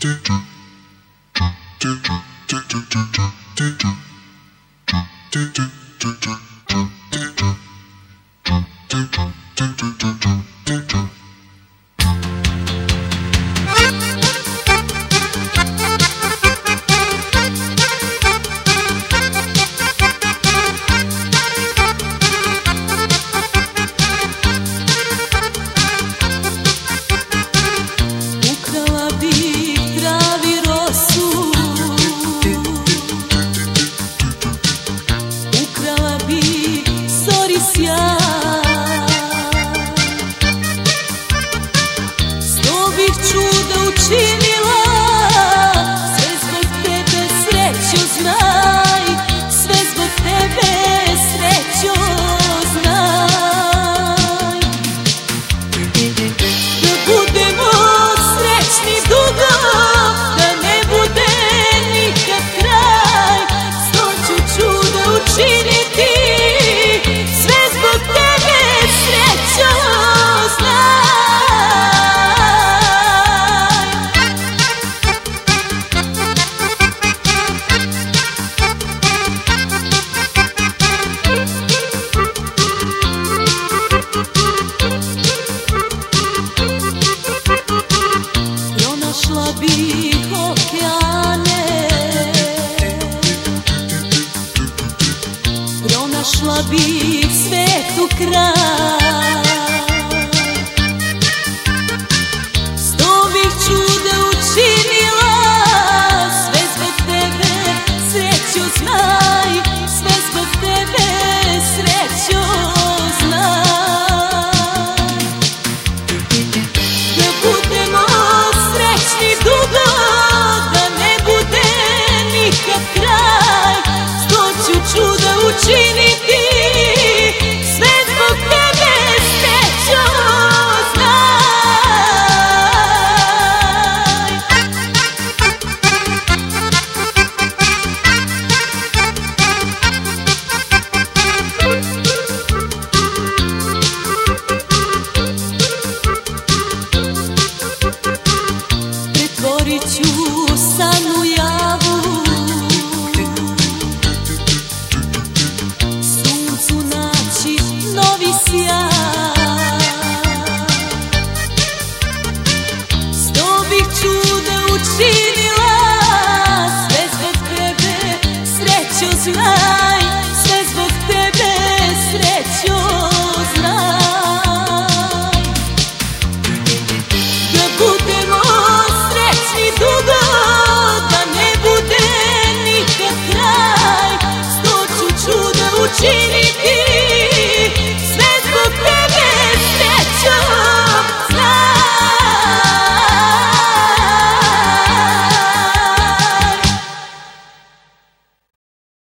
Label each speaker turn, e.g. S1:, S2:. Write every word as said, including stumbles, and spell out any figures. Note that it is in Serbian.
S1: Pronašla bih svetu kraj, sto bih čuda učinila, sve zbog tebe, srećo znaj, sve zbog tebe, srećo znaj. Da budemo srećni dugo, da ne bude nikad kraj, sto ću čuda učiniti, sve zbog tebe, srećo znaj. Pretvorit ću san u javu, suncu naći novi sjaj, sto bih čuda učinila, sve zbog tebe, srećo znaj, sve zbog tebe, srećo znaj. Da budemo srećni dugo, da ne bude nikad kraj, sto ću čuda učiniti,